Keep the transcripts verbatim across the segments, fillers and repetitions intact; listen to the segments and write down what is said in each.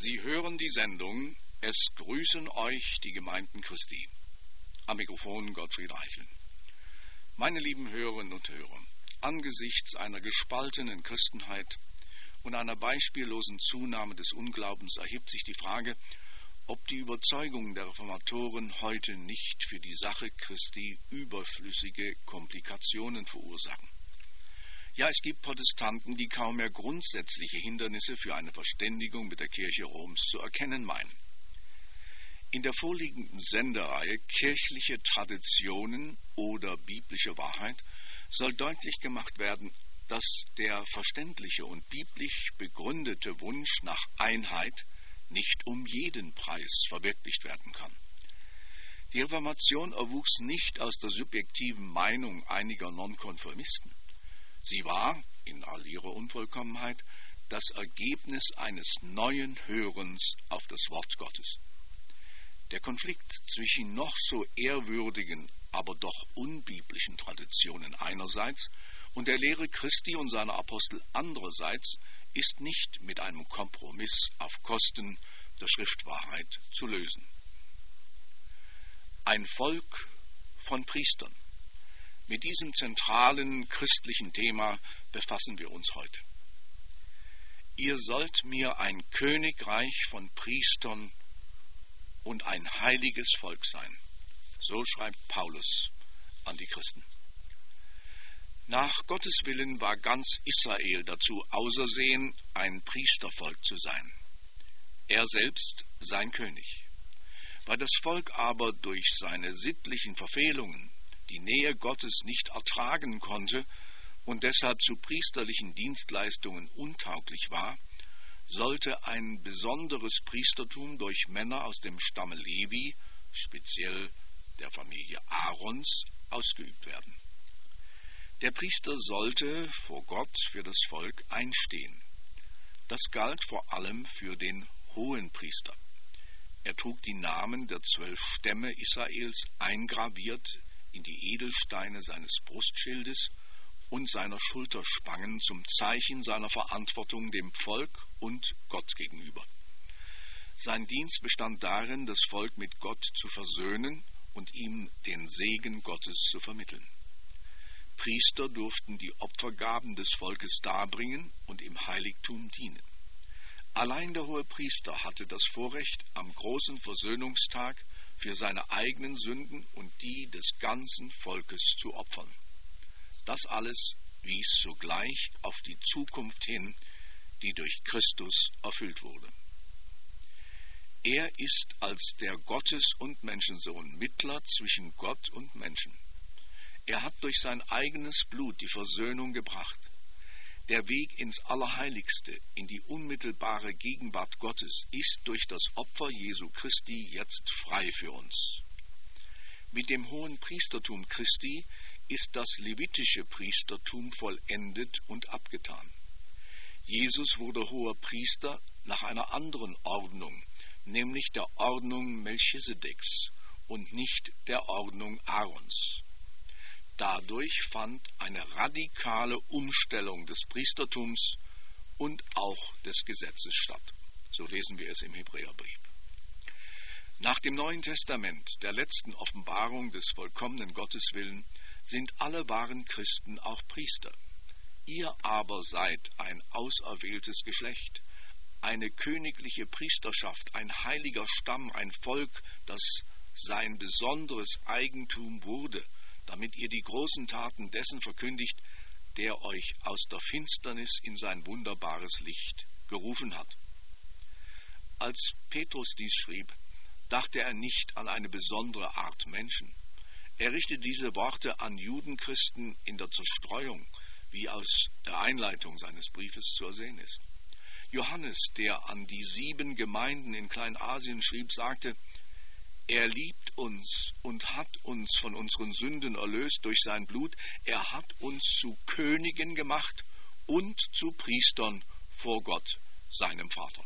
Sie hören die Sendung Es grüßen euch die Gemeinden Christi. Am Mikrofon Gottfried Eichel. Meine lieben Hörerinnen und Hörer, angesichts einer gespaltenen Christenheit und einer beispiellosen Zunahme des Unglaubens erhebt sich die Frage, ob die Überzeugungen der Reformatoren heute nicht für die Sache Christi überflüssige Komplikationen verursachen. Ja, es gibt Protestanten, die kaum mehr grundsätzliche Hindernisse für eine Verständigung mit der Kirche Roms zu erkennen meinen. In der vorliegenden Sendereihe Kirchliche Traditionen oder biblische Wahrheit soll deutlich gemacht werden, dass der verständliche und biblisch begründete Wunsch nach Einheit nicht um jeden Preis verwirklicht werden kann. Die Reformation erwuchs nicht aus der subjektiven Meinung einiger Nonkonformisten. Sie war, in all ihrer Unvollkommenheit, das Ergebnis eines neuen Hörens auf das Wort Gottes. Der Konflikt zwischen noch so ehrwürdigen, aber doch unbiblischen Traditionen einerseits und der Lehre Christi und seiner Apostel andererseits ist nicht mit einem Kompromiss auf Kosten der Schriftwahrheit zu lösen. Ein Volk von Priestern. Mit diesem zentralen christlichen Thema befassen wir uns heute. Ihr sollt mir ein Königreich von Priestern und ein heiliges Volk sein. So schreibt Paulus an die Christen. Nach Gottes Willen war ganz Israel dazu ausersehen, ein Priestervolk zu sein. Er selbst sein König. Weil das Volk aber durch seine sittlichen Verfehlungen die Nähe Gottes nicht ertragen konnte und deshalb zu priesterlichen Dienstleistungen untauglich war, sollte ein besonderes Priestertum durch Männer aus dem Stamme Levi, speziell der Familie Aarons, ausgeübt werden. Der Priester sollte vor Gott für das Volk einstehen. Das galt vor allem für den Hohenpriester. Er trug die Namen der zwölf Stämme Israels eingraviert in die Edelsteine seines Brustschildes und seiner Schulterspangen zum Zeichen seiner Verantwortung dem Volk und Gott gegenüber. Sein Dienst bestand darin, das Volk mit Gott zu versöhnen und ihm den Segen Gottes zu vermitteln. Priester durften die Opfergaben des Volkes darbringen und im Heiligtum dienen. Allein der Hohepriester hatte das Vorrecht, am großen Versöhnungstag für seine eigenen Sünden und die des ganzen Volkes zu opfern. Das alles wies sogleich auf die Zukunft hin, die durch Christus erfüllt wurde. Er ist als der Gottes- und Menschensohn Mittler zwischen Gott und Menschen. Er hat durch sein eigenes Blut die Versöhnung gebracht. Der Weg ins Allerheiligste, in die unmittelbare Gegenwart Gottes, ist durch das Opfer Jesu Christi jetzt frei für uns. Mit dem hohen Priestertum Christi ist das levitische Priestertum vollendet und abgetan. Jesus wurde hoher Priester nach einer anderen Ordnung, nämlich der Ordnung Melchisedeks und nicht der Ordnung Aarons. Dadurch fand eine radikale Umstellung des Priestertums und auch des Gesetzes statt. So lesen wir es im Hebräerbrief. Nach dem Neuen Testament, der letzten Offenbarung des vollkommenen Gotteswillen, sind alle wahren Christen auch Priester. Ihr aber seid ein auserwähltes Geschlecht, eine königliche Priesterschaft, ein heiliger Stamm, ein Volk, das sein besonderes Eigentum wurde, damit ihr die großen Taten dessen verkündigt, der euch aus der Finsternis in sein wunderbares Licht gerufen hat. Als Petrus dies schrieb, dachte er nicht an eine besondere Art Menschen. Er richtete diese Worte an Judenchristen in der Zerstreuung, wie aus der Einleitung seines Briefes zu ersehen ist. Johannes, der an die sieben Gemeinden in Kleinasien schrieb, sagte, er liebt uns und hat uns von unseren Sünden erlöst durch sein Blut. Er hat uns zu Königen gemacht und zu Priestern vor Gott, seinem Vater.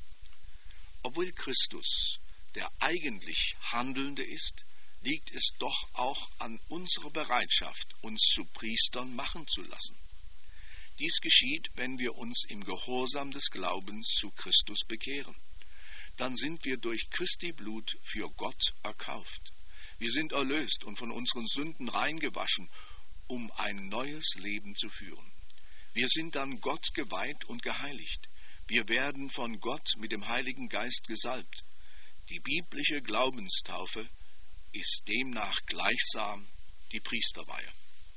Obwohl Christus der eigentlich Handelnde ist, liegt es doch auch an unserer Bereitschaft, uns zu Priestern machen zu lassen. Dies geschieht, wenn wir uns im Gehorsam des Glaubens zu Christus bekehren. dann sind wir durch Christi Blut für Gott erkauft. Wir sind erlöst und von unseren Sünden reingewaschen, um ein neues Leben zu führen. Wir sind dann Gott geweiht und geheiligt. Wir werden von Gott mit dem Heiligen Geist gesalbt. Die biblische Glaubenstaufe ist demnach gleichsam die Priesterweihe.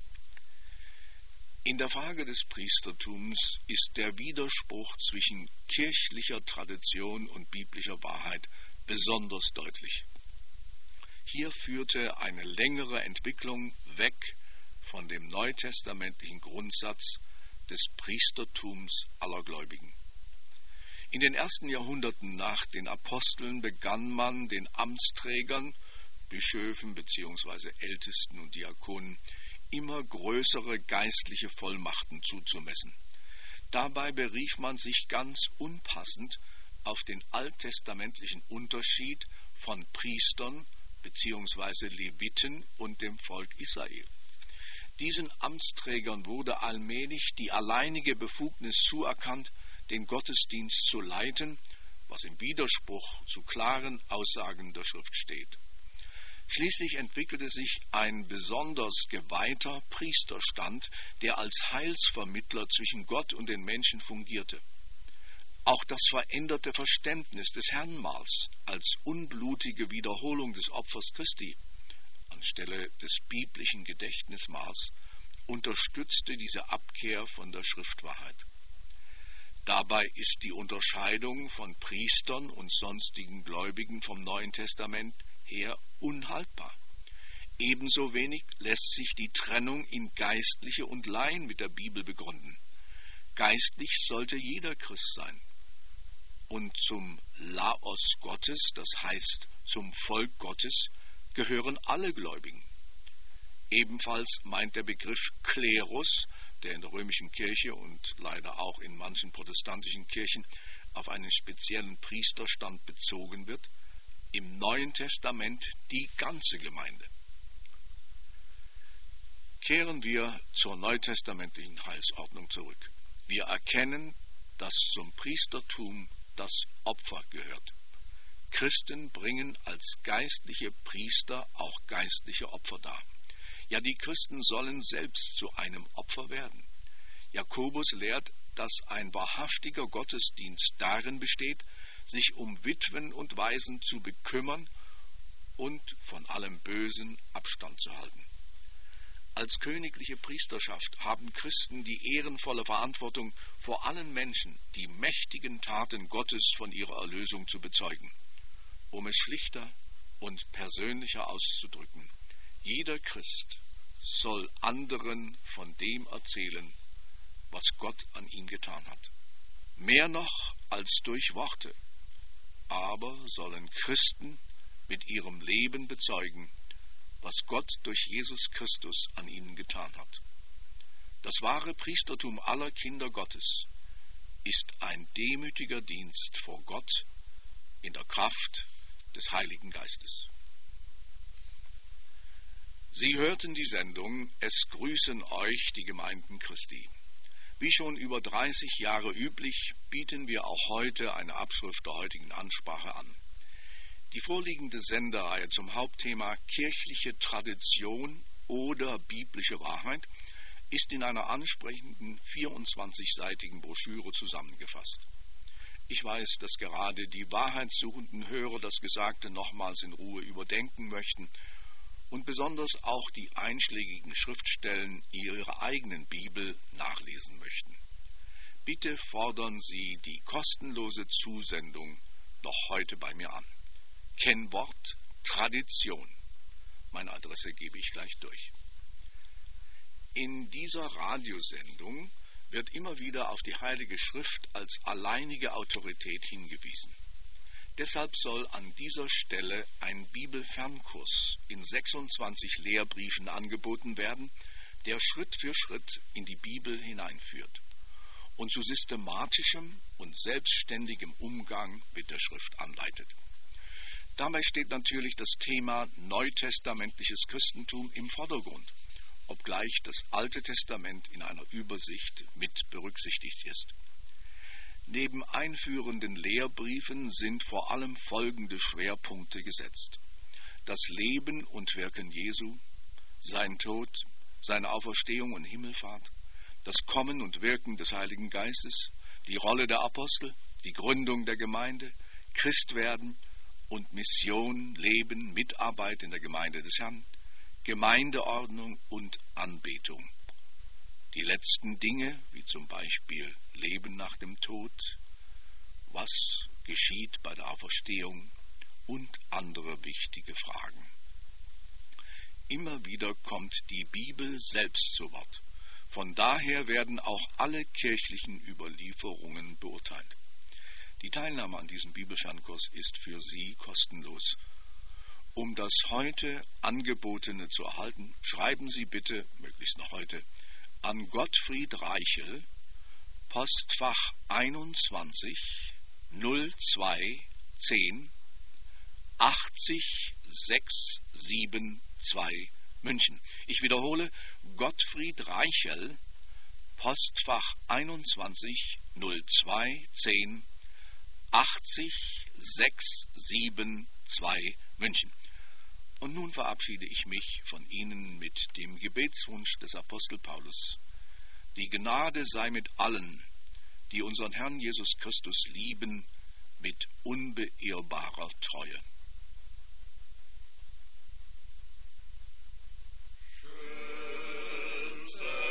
In der Frage des Priestertums ist der Widerspruch zwischen kirchlicher Tradition und biblischer Wahrheit besonders deutlich. Hier führte eine längere Entwicklung weg von dem neutestamentlichen Grundsatz des Priestertums aller Gläubigen. In den ersten Jahrhunderten nach den Aposteln begann man den Amtsträgern, Bischöfen bzw. Ältesten und Diakonen, immer größere geistliche Vollmachten zuzumessen. Dabei berief man sich ganz unpassend auf den alttestamentlichen Unterschied von Priestern bzw. Leviten und dem Volk Israel. Diesen Amtsträgern wurde allmählich die alleinige Befugnis zuerkannt, den Gottesdienst zu leiten, was im Widerspruch zu klaren Aussagen der Schrift steht. Schließlich entwickelte sich ein besonders geweihter Priesterstand, der als Heilsvermittler zwischen Gott und den Menschen fungierte. Auch das veränderte Verständnis des Herrnmahls als unblutige Wiederholung des Opfers Christi anstelle des biblischen Gedächtnismahls unterstützte diese Abkehr von der Schriftwahrheit. Dabei ist die Unterscheidung von Priestern und sonstigen Gläubigen vom Neuen Testament her unhaltbar. Ebenso wenig lässt sich die Trennung in Geistliche und Laien mit der Bibel begründen. Geistlich sollte jeder Christ sein. Und zum Laos Gottes, das heißt zum Volk Gottes, gehören alle Gläubigen. Ebenfalls meint der Begriff Klerus, der in der römischen Kirche und leider auch in manchen protestantischen Kirchen auf einen speziellen Priesterstand bezogen wird, im Neuen Testament die ganze Gemeinde. Kehren wir zur neutestamentlichen Heilsordnung zurück. Wir erkennen, dass zum Priestertum das Opfer gehört. Christen bringen als geistliche Priester auch geistliche Opfer dar. Ja, die Christen sollen selbst zu einem Opfer werden. Jakobus lehrt, dass ein wahrhaftiger Gottesdienst darin besteht, sich um Witwen und Waisen zu bekümmern und von allem Bösen Abstand zu halten. Als königliche Priesterschaft haben Christen die ehrenvolle Verantwortung, vor allen Menschen die mächtigen Taten Gottes von ihrer Erlösung zu bezeugen. Um es schlichter und persönlicher auszudrücken: Jeder Christ soll anderen von dem erzählen, was Gott an ihm getan hat. Mehr noch als durch Worte, aber sollen Christen mit ihrem Leben bezeugen, was Gott durch Jesus Christus an ihnen getan hat. Das wahre Priestertum aller Kinder Gottes ist ein demütiger Dienst vor Gott in der Kraft des Heiligen Geistes. Sie hörten die Sendung »Es grüßen euch die Gemeinden Christi«. Wie schon über dreißig Jahre üblich, bieten wir auch heute eine Abschrift der heutigen Ansprache an. Die vorliegende Sendereihe zum Hauptthema kirchliche Tradition oder biblische Wahrheit ist in einer ansprechenden vierundzwanzigseitigen Broschüre zusammengefasst. Ich weiß, dass gerade die wahrheitssuchenden Hörer das Gesagte nochmals in Ruhe überdenken möchten und besonders auch die einschlägigen Schriftstellen ihrer eigenen Bibel nachlesen möchten. Bitte fordern Sie die kostenlose Zusendung noch heute bei mir an. Kennwort Tradition. Meine Adresse gebe ich gleich durch. In dieser Radiosendung wird immer wieder auf die Heilige Schrift als alleinige Autorität hingewiesen. Deshalb soll an dieser Stelle ein Bibelfernkurs in sechsundzwanzig Lehrbriefen angeboten werden, der Schritt für Schritt in die Bibel hineinführt und zu systematischem und selbstständigem Umgang mit der Schrift anleitet. Dabei steht natürlich das Thema neutestamentliches Christentum im Vordergrund, obgleich das Alte Testament in einer Übersicht mit berücksichtigt ist. Neben einführenden Lehrbriefen sind vor allem folgende Schwerpunkte gesetzt: Das Leben und Wirken Jesu, sein Tod, seine Auferstehung und Himmelfahrt, das Kommen und Wirken des Heiligen Geistes, die Rolle der Apostel, die Gründung der Gemeinde, Christwerden und Mission, Leben, Mitarbeit in der Gemeinde des Herrn, Gemeindeordnung und Anbetung. Die letzten Dinge, wie zum Beispiel Leben nach dem Tod, was geschieht bei der Auferstehung und andere wichtige Fragen. Immer wieder kommt die Bibel selbst zu Wort. Von daher werden auch alle kirchlichen Überlieferungen beurteilt. Die Teilnahme an diesem Bibelfernkurs ist für Sie kostenlos. Um das heute Angebotene zu erhalten, schreiben Sie bitte, möglichst noch heute, an Gottfried Reichel, Postfach einundzwanzig null zwei zehn achtzig sechshundertzweiundsiebzig München. Ich wiederhole, Gottfried Reichel, Postfach einundzwanzig null zwei zehn achtzig sechshundertzweiundsiebzig München. Und nun verabschiede ich mich von Ihnen mit dem Gebetswunsch des Apostel Paulus. Die Gnade sei mit allen, die unseren Herrn Jesus Christus lieben, mit unbeirrbarer Treue. Schönste